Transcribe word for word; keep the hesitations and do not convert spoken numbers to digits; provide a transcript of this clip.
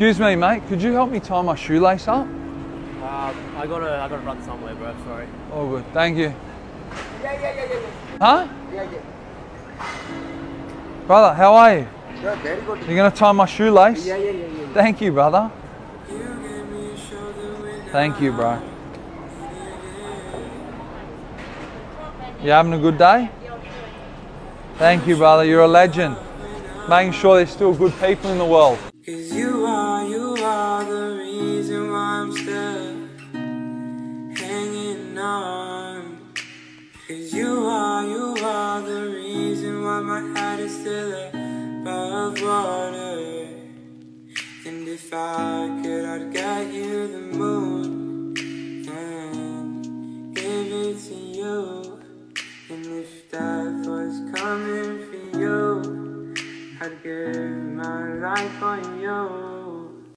Excuse me, mate. Could you help me tie my shoelace up? Uh, I gotta, I gotta run somewhere, bro. Sorry. All good. Thank you. Yeah, yeah, yeah, yeah, yeah. Huh? Yeah, yeah. Brother, how are you? Sure, very good. You're gonna tie my shoelace? Yeah, yeah, yeah, yeah. Thank you, brother. Thank you, bro. You having a good day? Thank you, brother. You're a legend. Making sure there's still good people in the world. Cause you are, you are the reason why I'm still hanging on. Cause you are, you are the reason why my heart is still above water. And if I could, I'd get you the moon and give it to you. And if death was coming for you, I'd give my life for you.